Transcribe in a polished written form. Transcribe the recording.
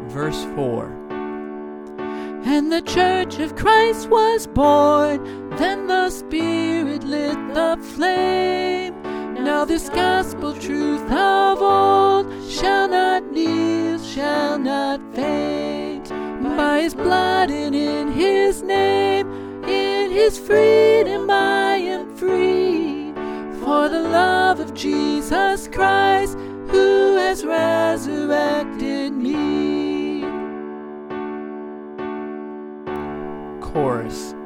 verse 4. And the church of Christ was born, then the Spirit lit the flame. Now this gospel truth of old shall not kneel, shall not faint. By his blood and in his name, in his freedom I am free. For the love of Jesus Christ, who has resurrected me. Chorus.